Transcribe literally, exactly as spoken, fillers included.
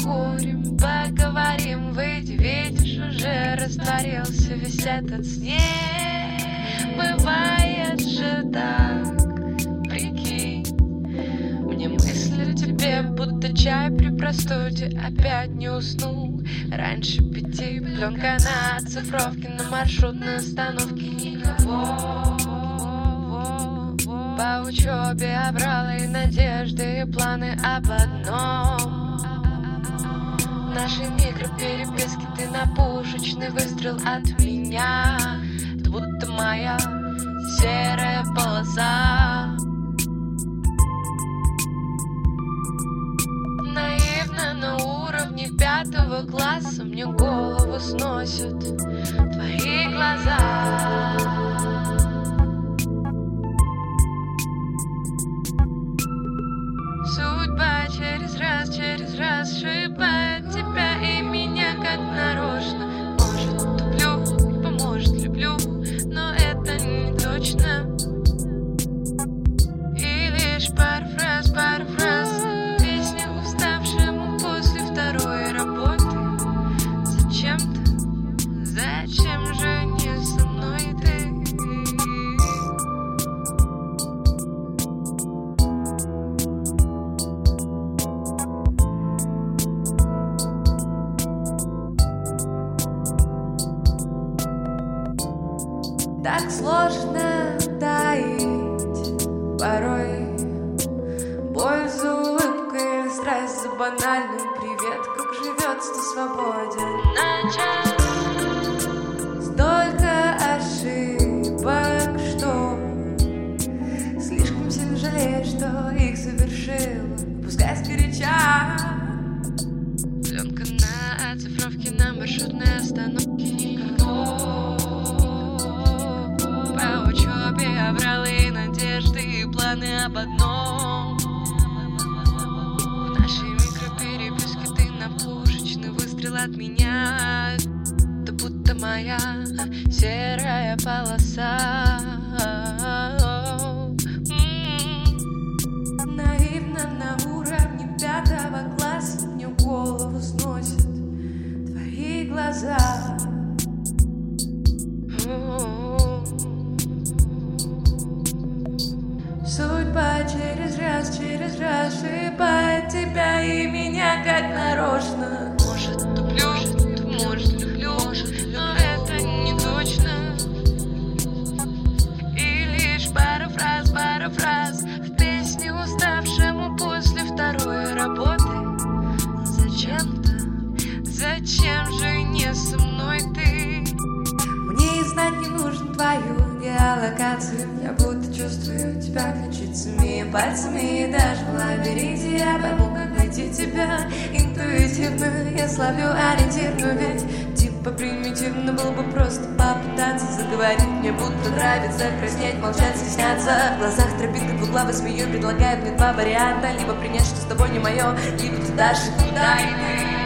покурим, поговорим, выйди, видишь, уже растворился весь этот снег. Бывает же так, прикинь, мне мысли тебе, будто чай при простуде. Опять не уснул раньше пяти. Пленка на оцифровке, на маршрутной остановке никого. По учебе обрала и надежды, и планы об одном. Наши микропереписки, ты на пушечный выстрел от меня. Ты будто моя серая полоса. Наивно на уровне пятого класса мне голову сносят твои глаза. Судьба через раз, через раз сшибает тебя и меня как нарочно. Может, туплю, поможет, люблю, но это не точно. И лишь пару фраз, пару фраз, песня уставшему после второй работы. Зачем-то, зачем же не со мной ты? Так сложно таить порой боль за улыбкой, страсть за банальный привет. Как живется, ты свободен на час. Столько ошибок, что слишком сильно жалеешь, что их совершил. Пускай сгоряча. Пленка на оцифровке, на маршрутной остановке никого. По учебе обрал и надежды, и планы об одном. В нашей микропереписке ты на пушечный выстрел от меня. Ты будто моя серая полоса. М-м-м. Наивно на уровне пятого класса мне голову сносят твои глаза. Судьба через раз, через раз сшибает тебя и меня как нарочно. Может, туплю, может, люблю, но это не точно. И лишь пара фраз, пара фраз в песне уставшему после второй работы. Зачем-то, зачем же не со мной ты? Мне и знать не нужно твою геолокацию. Я будто чувствую тебя ключицами и пальцами. И даже в лабиринте я пойму, как найти тебя. Интуитивно я словлю ориентир. Но ведь типа примитивно было бы просто попытаться заговорить. Мне будто нравится краснеть, молчать, стесняться. В глазах тропинка двуглавой змею предлагает мне два варианта. Либо принять, что с тобой не мое, либо туда же, куда и мы.